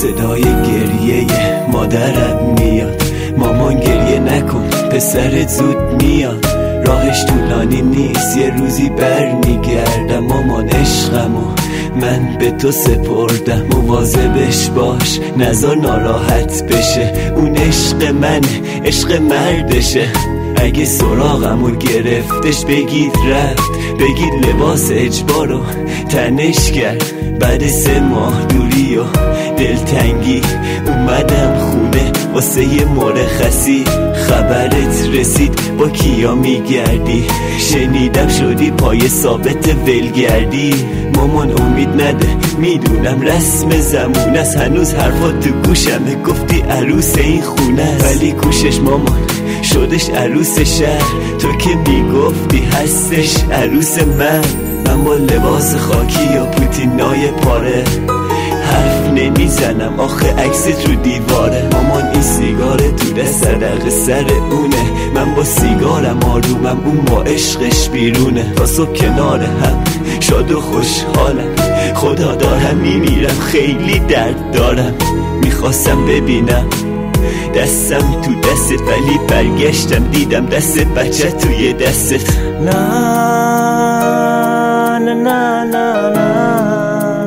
صدای گریه مادرم میاد، مامان گریه نکن پسرت زود میاد. راهش طولانی نیست یه روزی بر میگردم. مامان عشقمو من به تو سپردم، مواظبش باش نذار ناراحت بشه. اون عشق منه عشق مردشه، اگه سراغمو گرفتش بگید رفت، بگید لباس اجبارو تنش کرد. بعد 3 ماه دوری و دلتنگی اومدم خونه واسه یه مرخصی. خبرت رسید با کیا میگردی، شنیدم شدی پای ثابت ولگردی. مامان امید نده میدونم رسم زمون است، هنوز حرفات تو گوشمه گفتی عروس این خونه است. ولی کوشش مامان شدش عروس شهر، تو که میگفتی هستش عروس من با لباس خاکی و پوتینای پاره حرف نمیزنم آخه عکست رو دیواره. مامان این سیگار تو دست صدق سر اونه، من با سیگارم آرومم اون با عشقش بیرونه. تا صبح کنار هم شاد و خوشحالم، خدا دارم میمیرم خیلی درد دارم. میخواستم ببینم دستم تو دستت ولی برگشتم دیدم دست بچه توی دستت. لا لا لا لا لا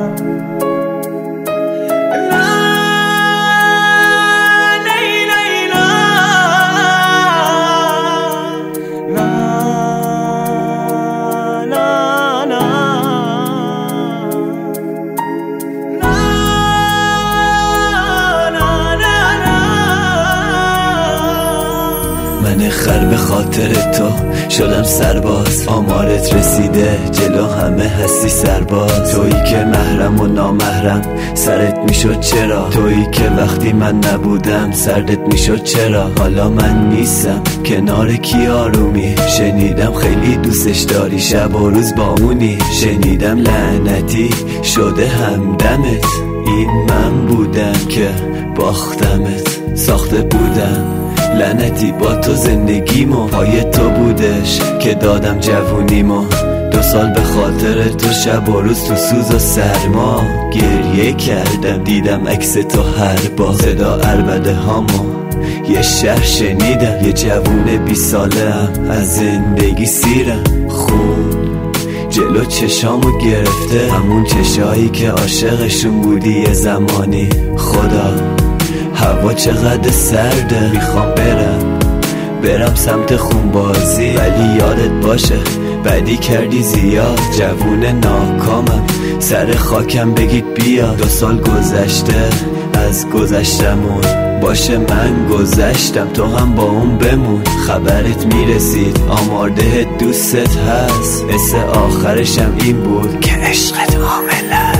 من خر به خاطر تو شدم سرباز، آمارت رسیده جلو همه هستی سرباز. تویی که محرم و نامحرم سرت میشد چرا، تویی که وقتی من نبودم سردت میشد چرا. حالا من نیستم کنار کی آرومی، شنیدم خیلی دوستش داری شب و روز با اونی. شنیدم لعنتی شده همدمت، این من بودم که باختمت. ساخته بودم لعنتی با تو زندگیمو، پای تو بودش که دادم جوونیمو. 2 سال به خاطر تو شب و روز تو سوز و سرما گریه کردم، دیدم عکس تو هر با صدا عربده هامو یه شهر شنیدم. یه جوون 20 ساله هم از زندگی سیرم، خون جلو چشامو گرفته، همون چشایی که عاشقشون بودی یه زمانی. خدا هوا چقدر سرده، میخوام برم سمت خونبازی، ولی یادت باشه بدی کردی زیاد. جوون ناکامم سر خاکم بگید بیا. 2 سال گذشته از گذشتمون، باشه من گذشتم تو هم با اون بمون. خبرت میرسید آمارده دوستت هست، حس آخرشم این بود که عشقت حامل است.